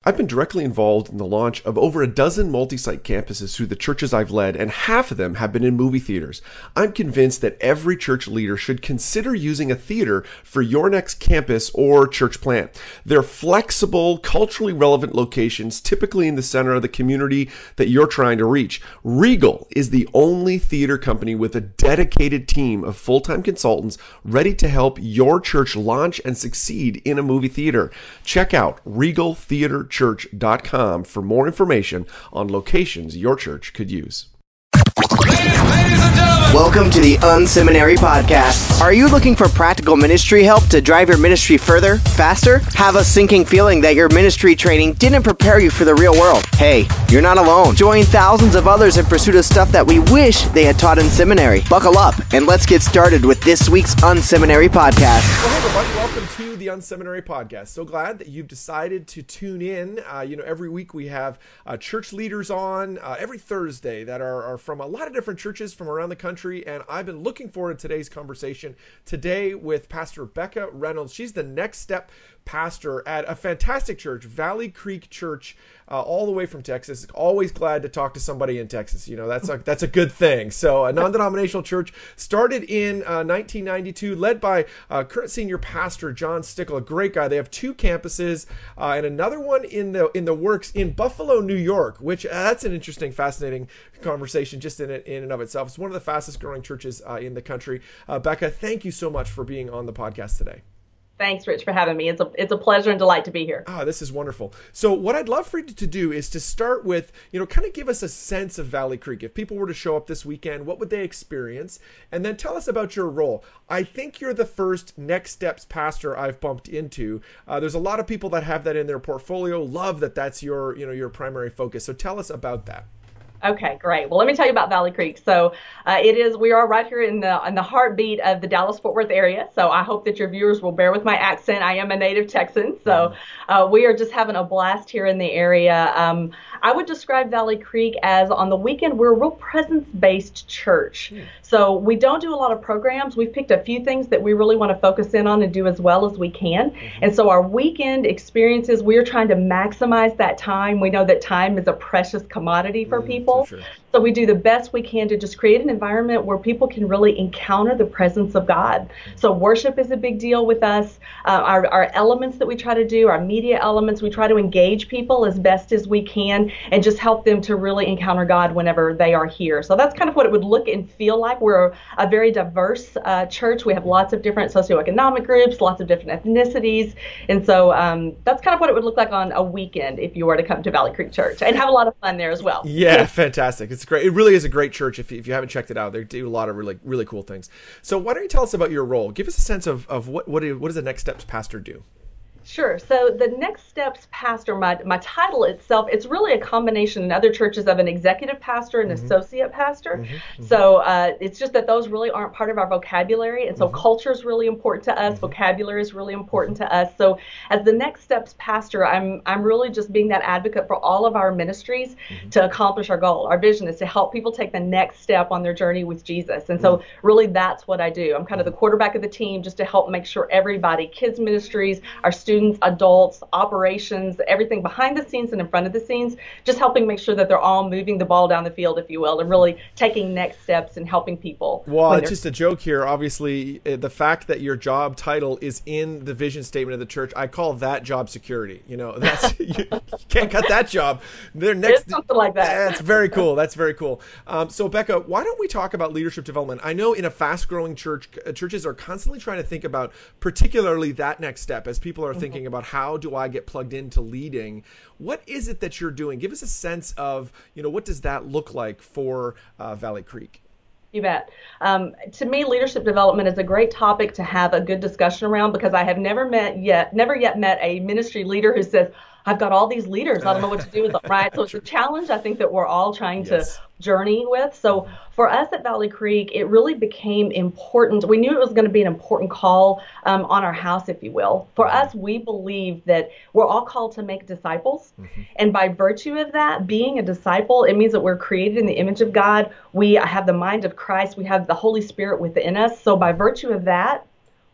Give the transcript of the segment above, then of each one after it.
I've been directly involved in the launch of over a dozen multi-site campuses through the churches I've led, and half of them have been in movie theaters. I'm convinced that every church leader should consider using a theater for your next campus or church plant. They're flexible, culturally relevant locations, typically in the center of the community that you're trying to reach. Regal is the only theater company with a dedicated team of full-time consultants ready to help your church launch and succeed in a movie theater. Check out regaltheaterchurch.com for more information on locations your church could use. Welcome to the Unseminary Podcast. Are you looking for practical ministry help to drive your ministry further, faster? Have a sinking feeling that your ministry training didn't prepare you for the real world? Hey, you're not alone. Join thousands of others in pursuit of stuff that we wish they had taught in seminary. Buckle up and let's get started with this week's Unseminary Podcast. Well, hey everybody, welcome to the Unseminary Podcast. So glad that you've decided to tune in. Every week we have church leaders on every Thursday that are from a lot of different churches from around the country, and I've been looking forward to today's conversation today with Pastor Becca Reynolds. She's the Next Step pastor at a fantastic church, Valley Creek Church, all the way from Texas. Always glad to talk to somebody in Texas. That's a good thing. So a non-denominational church started in 1992, led by current senior pastor John Stickle, a great guy. They have two campuses and another one in the works in Buffalo, New York, which that's an interesting, fascinating conversation just in and of itself. It's one of the fastest growing churches in the country. Becca, thank you so much for being on the podcast today. Thanks, Rich, for having me. It's a pleasure and delight to be here. This is wonderful. So what I'd love for you to do is to start with, kind of give us a sense of Valley Creek. If people were to show up this weekend, what would they experience? And then tell us about your role. I think you're the first Next Steps pastor I've bumped into. There's a lot of people that have that in their portfolio. Love that that's your primary focus. So tell us about that. Okay, great. Well, let me tell you about Valley Creek. So we are right here in the heartbeat of the Dallas-Fort Worth area. So I hope that your viewers will bear with my accent. I am a native Texan. So we are just having a blast here in the area. I would describe Valley Creek as on the weekend, we're a real presence-based church. So we don't do a lot of programs. We've picked a few things that we really want to focus in on and do as well as we can. And so our weekend experiences, we're trying to maximize that time. We know that time is a precious commodity for people. Sure. So we do the best we can to just create an environment where people can really encounter the presence of God. So worship is a big deal with us. Our elements that we try to do, our media elements, we try to engage people as best as we can and just help them to really encounter God whenever they are here. So that's kind of what it would look and feel like. We're a very diverse church. We have lots of different socioeconomic groups, lots of different ethnicities. And so that's kind of what it would look like on a weekend if you were to come to Valley Creek Church and have a lot of fun there as well. Yeah, fantastic. It's great. It really is a great church. If you haven't checked it out, they do a lot of really cool things. So why don't you tell us about your role? Give us a sense of what does a Next Steps pastor do? Sure. So the Next Steps pastor, my title itself, it's really a combination in other churches of an executive pastor and associate pastor. So it's just that those really aren't part of our vocabulary. And so culture is really important to us. Vocabulary is really important to us. So as the Next Steps pastor, I'm really just being that advocate for all of our ministries to accomplish our goal. Our vision is to help people take the next step on their journey with Jesus. And so really that's what I do. I'm kind of the quarterback of the team just to help make sure everybody, kids ministries, our students, adults, operations, everything behind the scenes and in front of the scenes, just helping make sure that they're all moving the ball down the field, if you will, and really taking next steps and helping people. Well, it's just a joke here. Obviously, the fact that your job title is in the vision statement of the church, I call that job security. That's you can't cut that job. It's something like that. That's very cool. That's very cool. So, Becca, why don't we talk about leadership development? I know in a fast-growing church, churches are constantly trying to think about particularly that next step as people are thinking about how do I get plugged into leading. What is it that you're doing? Give us a sense of, what does that look like for Valley Creek? You bet. To me, leadership development is a great topic to have a good discussion around because I have never yet met a ministry leader who says, I've got all these leaders. I don't know what to do with them, right? So it's a challenge I think that we're all trying to journey with. So for us at Valley Creek, it really became important. We knew it was going to be an important call on our house, if you will. For us, we believe that we're all called to make disciples. And by virtue of that, being a disciple, it means that we're created in the image of God. We have the mind of Christ. We have the Holy Spirit within us. So by virtue of that,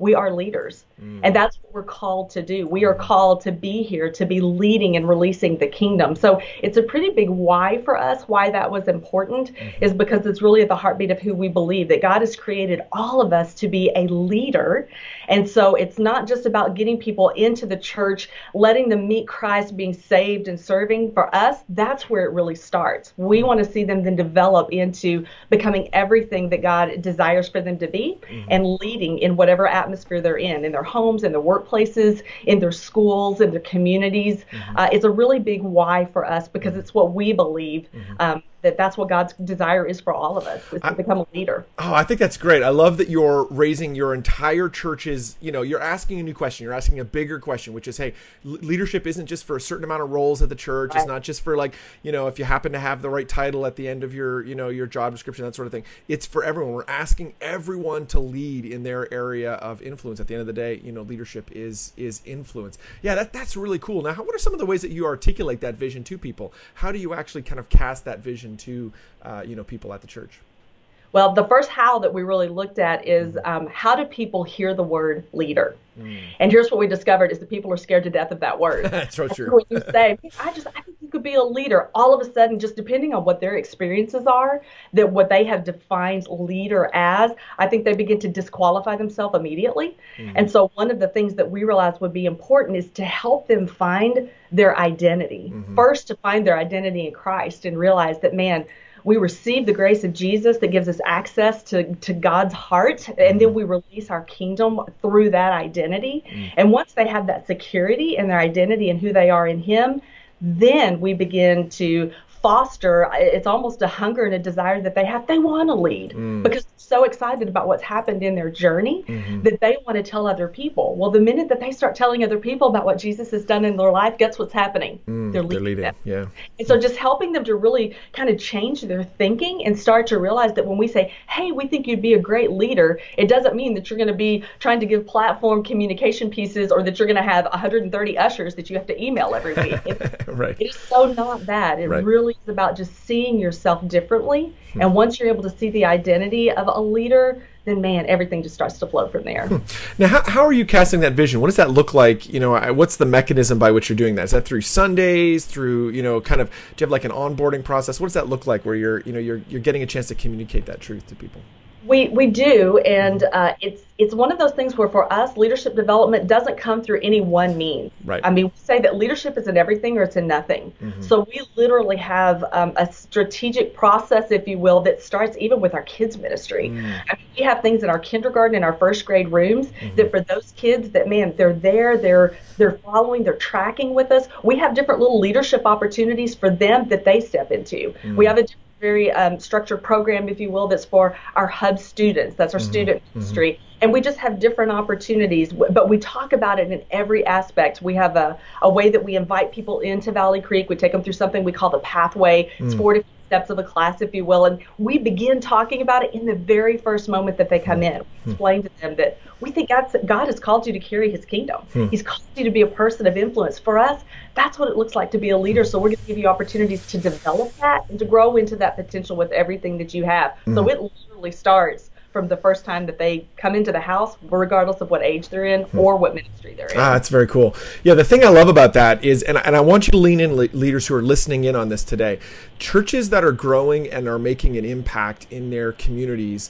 we are leaders. And that's what we're called to do. We are called to be here, to be leading and releasing the kingdom. So it's a pretty big why for us. Why that was important is because it's really at the heartbeat of who we believe, that God has created all of us to be a leader. And so it's not just about getting people into the church, letting them meet Christ, being saved and serving. For us, that's where it really starts. We want to see them then develop into becoming everything that God desires for them to be and leading in whatever atmosphere they're in their homes, in their workplaces, in their schools, in their communities. It's a really big why for us because it's what we believe that's what God's desire is for all of us, is to become a leader. Oh, I think that's great. I love that you're raising your entire church's, you're asking a new question. You're asking a bigger question, which is, hey, leadership isn't just for a certain amount of roles at the church. Right. It's not just for if you happen to have the right title at the end of your, your job description, that sort of thing. It's for everyone. We're asking everyone to lead in their area of influence. At the end of the day, leadership is influence. Yeah, that's really cool. Now, what are some of the ways that you articulate that vision to people? How do you actually kind of cast that vision to people at the church? Well, the first how that we really looked at is how do people hear the word leader? And here's what we discovered is that people are scared to death of that word. That's so true. When you say, I think you could be a leader, all of a sudden, just depending on what their experiences are, that what they have defined leader as, I think they begin to disqualify themselves immediately. And so one of the things that we realized would be important is to help them find their identity. First, to find their identity in Christ and realize that, man, we receive the grace of Jesus that gives us access to God's heart, and then we release our kingdom through that identity. And once they have that security in their identity and who they are in Him, then we begin to foster, it's almost a hunger and a desire that they have. They want to lead because they're so excited about what's happened in their journey that they want to tell other people. Well, the minute that they start telling other people about what Jesus has done in their life, guess what's happening? They're leading them. Yeah. And so just helping them to really kind of change their thinking and start to realize that when we say, hey, we think you'd be a great leader, it doesn't mean that you're going to be trying to give platform communication pieces or that you're going to have 130 ushers that you have to email every week. Right. It's so not that. It really is about just seeing yourself differently. And once you're able to see the identity of a leader, then man, everything just starts to flow from there. Now, how are you casting that vision? What does that look like? What's the mechanism by which you're doing that? Is that through Sundays, through, do you have like an onboarding process? What does that look like where you're getting a chance to communicate that truth to people? We do, and it's one of those things where for us, leadership development doesn't come through any one means. Right. I mean, we say that leadership is in everything or it's in nothing. So we literally have a strategic process, if you will, that starts even with our kids ministry. I mean, we have things in our kindergarten and our first grade rooms that for those kids that, man, they're there, they're following, they're tracking with us. We have different little leadership opportunities for them that they step into. We have a very structured program, if you will, that's for our hub students. That's our student ministry. And we just have different opportunities, but we talk about it in every aspect. We have a way that we invite people into Valley Creek. We take them through something we call the pathway. It's 4 different steps of a class, if you will. And we begin talking about it in the very first moment that they come in. We explain to them that we think God has called you to carry His kingdom. He's called you to be a person of influence. For us, that's what it looks like to be a leader. So we're going to give you opportunities to develop that and to grow into that potential with everything that you have. So it literally starts from the first time that they come into the house, regardless of what age they're in or what ministry they're in. That's very cool. Yeah, the thing I love about that is, and I want you to lean in, leaders who are listening in on this today, churches that are growing and are making an impact in their communities,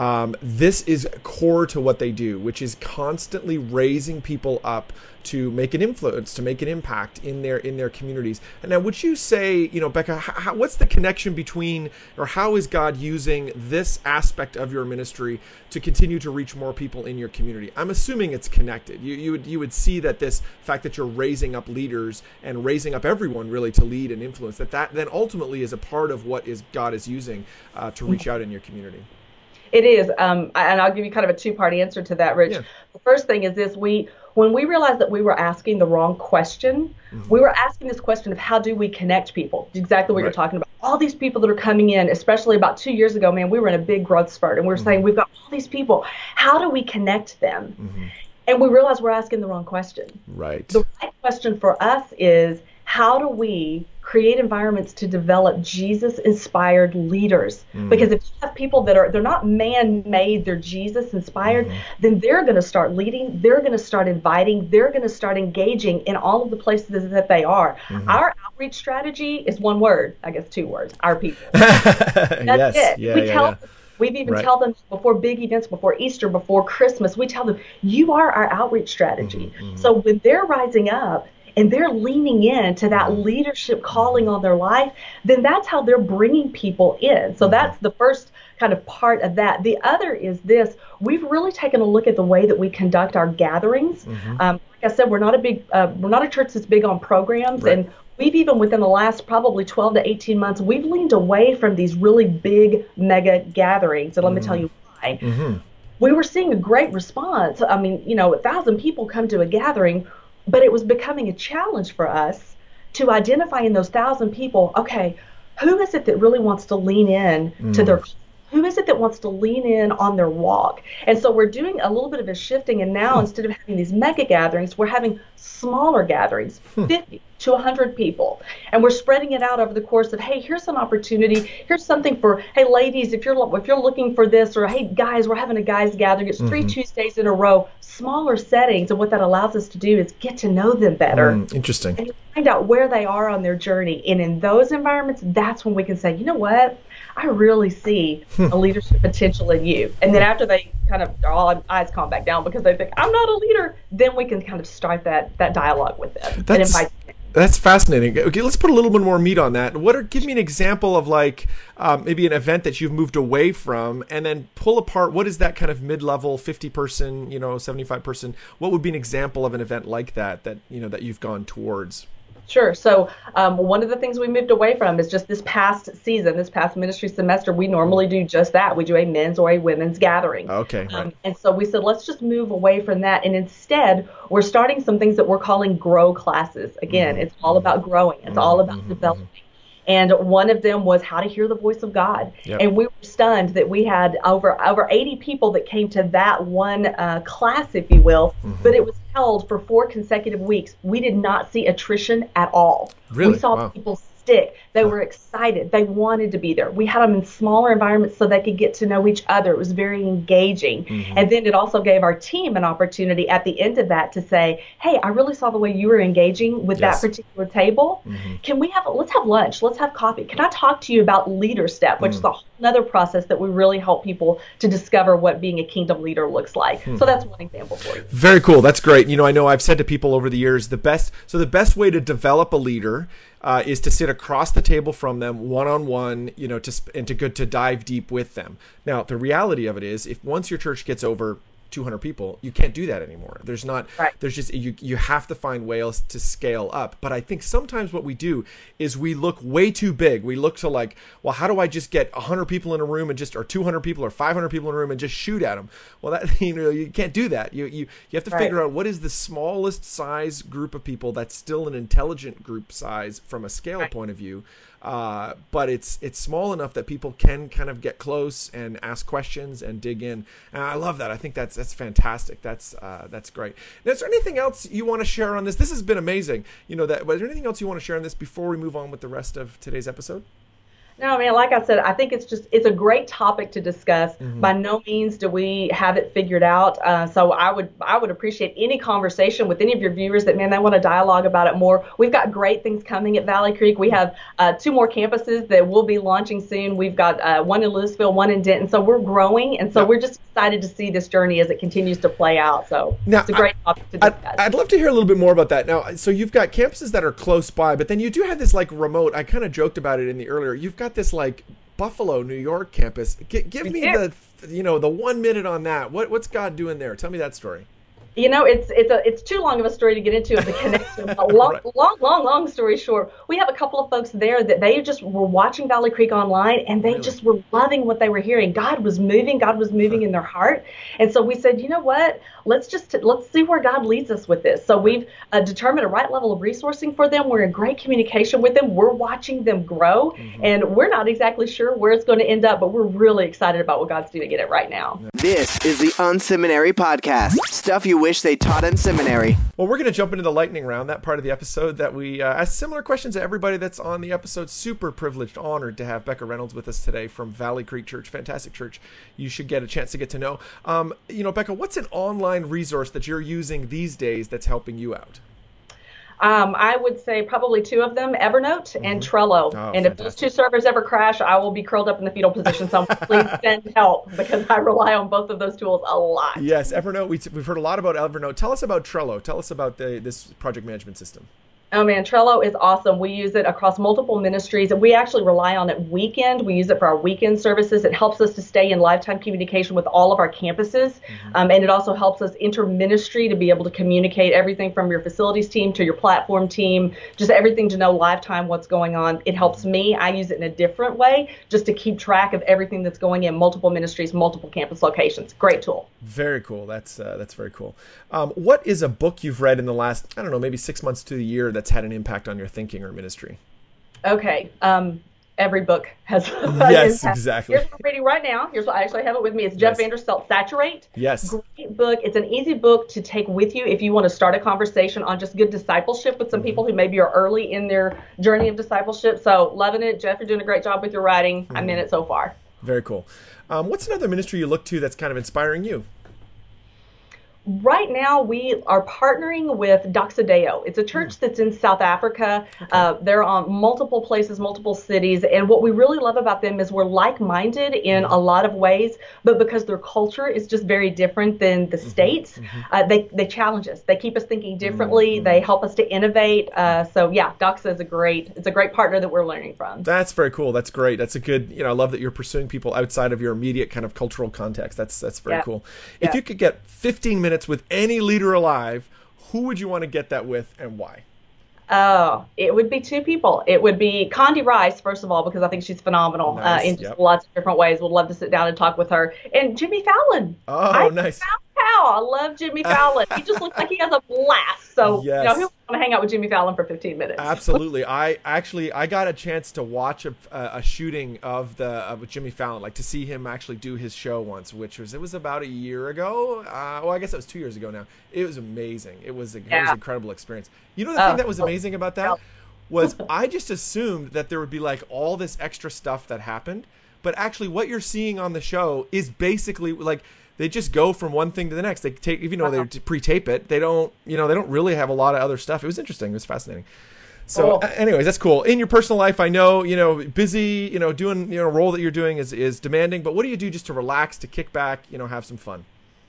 this is core to what they do, which is constantly raising people up to make an influence, to make an impact in their communities. And now, would you say, Becca, what's the connection between, or how is God using this aspect of your ministry to continue to reach more people in your community? I'm assuming it's connected. You would see that this fact that you're raising up leaders and raising up everyone really to lead and influence, that then ultimately is a part of what God is using to reach out in your community. It is, and I'll give you kind of a two-part answer to that, Rich. Yeah. The first thing is this: when we realized that we were asking the wrong question, we were asking this question of how do we connect people? Exactly what you're talking about. All these people that are coming in, especially about 2 years ago, man, we were in a big growth spurt, and we were saying we've got all these people. How do we connect them? And we realized we're asking the wrong question. Right. The right question for us is, how do we create environments to develop Jesus-inspired leaders. Because if you have people they're not man-made, they're Jesus-inspired, then they're going to start leading, they're going to start inviting, they're going to start engaging in all of the places that they are. Our outreach strategy is one word, I guess 2 words, our people. That's it. We've even tell them before big events, before Easter, before Christmas, we tell them, you are our outreach strategy. So when they're rising up and they're leaning into that leadership calling on their life, then that's how they're bringing people in. So that's the first kind of part of that. The other is this: we've really taken a look at the way that we conduct our gatherings. Like I said, we're not a church that's big on programs, and we've even within the last probably 12 to 18 months, we've leaned away from these really big mega gatherings. And let me tell you why. We were seeing a great response. I mean, 1,000 people come to a gathering, but it was becoming a challenge for us to identify in those 1,000 people, okay, who is it that really wants to lean in to their, who is it that wants to lean in on their walk? And so we're doing a little bit of a shifting, and now instead of having these mega gatherings, we're having smaller gatherings, 50 to 100 people. And we're spreading it out over the course of, hey, here's an opportunity. Here's something for, hey, ladies, if you're looking for this, or hey, guys, we're having a guys gathering. It's 3 Tuesdays in a row, smaller settings. And what that allows us to do is get to know them better. Interesting. And find out where they are on their journey. And in those environments, that's when we can say, you know what? I really see a leadership potential in you. And then after they kind of, all eyes calm back down because they think, I'm not a leader, then we can kind of start that dialogue with them and invite them. That's fascinating. Okay, let's put a little bit more meat on that. Give me an example of maybe an event that you've moved away from, and then pull apart what is that kind of mid-level 50-person, 75-person. What would be an example of an event like that that you've gone towards? Sure. So one of the things we moved away from is just this past season, this past ministry semester, we normally do just that. We do a men's or a women's gathering. Okay. Right. And so we said, let's just move away from that. And instead, we're starting some things that we're calling grow classes. Again, it's all about growing. It's all about developing. And one of them was how to hear the voice of God. Yep. And we were stunned that we had over 80 people that came to that one class, if you will, but it was held for 4 consecutive weeks. We did not see attrition at all. Really? We saw people stick. They were excited. They wanted to be there. We had them in smaller environments so they could get to know each other. It was very engaging. And then it also gave our team an opportunity at the end of that to say, hey, I really saw the way you were engaging with that particular table. Let's have lunch. Let's have coffee. Can I talk to you about Leader Step, which is a whole other process that we really help people to discover what being a kingdom leader looks like. So that's one example for you. Very cool. That's great. I know I've said to people over the years, the best way to develop a leader is to sit across the table from them, one-on-one, to dive deep with them. Now, the reality of it is, if once your church gets over 200 people, you can't do that anymore. There's just, you have to find ways to scale up. But I think sometimes what we do is we look way too big. We look to well, how do I just get 100 people in a room or 200 people or 500 people in a room and just shoot at them? Well, that, you can't do that. You have to figure out what is the smallest size group of people that's still an intelligent group size from a scale point of view. But it's small enough that people can kind of get close and ask questions and dig in. And I love that. I think that's fantastic. That's great. Now, is there anything else you want to share on this? This has been amazing. Is there anything else you want to share on this before we move on with the rest of today's episode? No, man, like I said, I think it's a great topic to discuss. By no means do we have it figured out. So I would appreciate any conversation with any of your viewers that, man, they want to dialogue about it more. We've got great things coming at Valley Creek. We have 2 more campuses that will be launching soon. We've got one in Louisville, one in Denton. So we're growing. And so we're just excited to see this journey as it continues to play out. So now, it's a great topic to discuss. I'd love to hear a little bit more about that. Now, so you've got campuses that are close by, but then you do have this remote. I kind of joked about it in the earlier. You've got this Buffalo, New York campus. Give me the 1 minute on that. What's God doing there? Tell me that story. It's too long of a story to get into the connection. Long story short, we have a couple of folks there that they just were watching Valley Creek online, and they just were loving what they were hearing. God was moving in their heart. And so we said, you know what? Let's see where God leads us with this. So we've determined a right level of resourcing for them. We're in great communication with them. We're watching them grow, and we're not exactly sure where it's going to end up, but we're really excited about what God's doing in it right now. This is the Unseminary Podcast. Stuff you wish they taught in seminary. Well, we're going to jump into the lightning round, that part of the episode that we ask similar questions to everybody that's on the episode. Super privileged, honored to have Becca Reynolds with us today from Valley Creek Church. Fantastic church. You should get a chance to get to know. Becca, what's an online resource that you're using these days that's helping you out? I would say probably two of them, Evernote and Trello. And if those two servers ever crash, I will be curled up in the fetal position. So please send help because I rely on both of those tools a lot. Yes, Evernote. We've heard a lot about Evernote. Tell us about Trello. Tell us about this project management system. Oh man, Trello is awesome. We use it across multiple ministries. We actually rely on it weekend. We use it for our weekend services. It helps us to stay in lifetime communication with all of our campuses. And it also helps us inter-ministry to be able to communicate everything from your facilities team to your platform team, just everything to know lifetime what's going on. It helps me. I use it in a different way just to keep track of everything that's going in multiple ministries, multiple campus locations. Great tool. Very cool. That's very cool. What is a book you've read in the last, maybe 6 months to a year that's had an impact on your thinking or ministry? Okay. Every book has an impact. Exactly. Here's what I'm reading right now. Here's what I actually have it with me. It's Jeff Vanderstelt, Saturate. Yes. Great book. It's an easy book to take with you if you want to start a conversation on just good discipleship with some people who maybe are early in their journey of discipleship. So loving it. Jeff, you're doing a great job with your writing. I'm in it so far. Very cool. What's another ministry you look to that's kind of inspiring you? Right now, we are partnering with Doxa Deo. It's a church that's in South Africa. They're on multiple places, multiple cities. And what we really love about them is we're like-minded in a lot of ways, but because their culture is just very different than the States, they challenge us. They keep us thinking differently. They help us to innovate. Doxa is a great partner that we're learning from. That's very cool. That's great. That's a good, I love that you're pursuing people outside of your immediate kind of cultural context. That's very cool. If you could get 15 minutes with any leader alive, who would you want to get that with and why? Oh, it would be two people. It would be Condi Rice, first of all, because I think she's phenomenal in just lots of different ways. Would love to sit down and talk with her. And Jimmy Fallon. Oh, nice. I love Jimmy Fallon. He just looks like he has a blast. So, who would want to hang out with Jimmy Fallon for 15 minutes? Absolutely. I got a chance to watch a shooting of Jimmy Fallon, like to see him actually do his show once, it was about a year ago. I guess it was 2 years ago now. It was amazing. It was an incredible experience. You know the thing that was amazing about that was I just assumed that there would be like all this extra stuff that happened, but actually what you're seeing on the show is basically like they just go from one thing to the next. They take, even though they pre-tape it, they don't really have a lot of other stuff. It was interesting. It was fascinating. So anyways, that's cool. In your personal life, I know, busy, doing, a role that you're doing is demanding, but what do you do just to relax, to kick back, have some fun?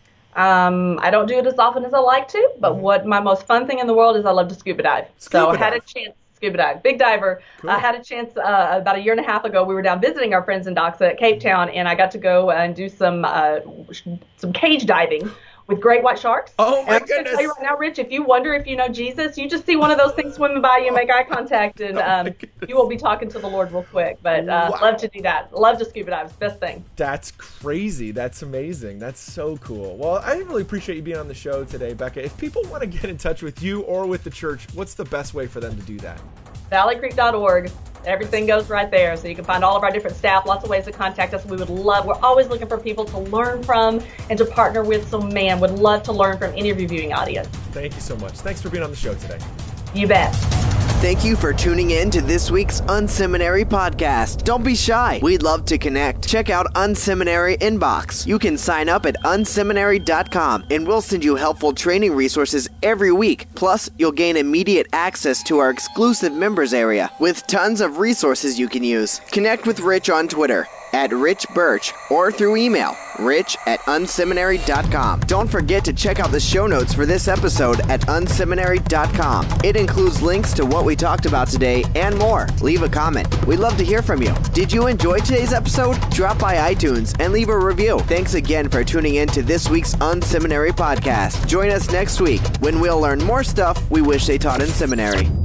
I don't do it as often as I like to, but what my most fun thing in the world is I love to scuba dive. I had a chance. Scuba dive, big diver. Cool. I had a chance about a year and a half ago. We were down visiting our friends in Doxa at Cape Town, and I got to go and do some cage diving with great white sharks. Oh my goodness! I'm going to tell you right now, Rich, if you wonder if you know Jesus, you just see one of those things swimming by you, make eye contact, and you will be talking to the Lord real quick. But love to do that. Love to scuba dive. It's the best thing. That's crazy. That's amazing. That's so cool. Well, I really appreciate you being on the show today, Becca. If people want to get in touch with you or with the church, what's the best way for them to do that? valleycreek.org. Everything goes right there. So you can find all of our different staff, lots of ways to contact us. We're always looking for people to learn from and to partner with. So would love to learn from any of your viewing audience. Thank you so much. Thanks for being on the show today. You bet. Thank you for tuning in to this week's Unseminary podcast. Don't be shy. We'd love to connect. Check out Unseminary Inbox. You can sign up at unseminary.com and we'll send you helpful training resources every week. Plus, you'll gain immediate access to our exclusive members area with tons of resources you can use. Connect with Rich on Twitter at Rich Birch or through email, rich@unseminary.com. Don't forget to check out the show notes for this episode at unseminary.com. It includes links to what we talked about today and more. Leave a comment. We'd love to hear from you. Did you enjoy today's episode? Drop by iTunes and leave a review. Thanks again for tuning in to this week's Unseminary podcast. Join us next week when we'll learn more stuff we wish they taught in seminary.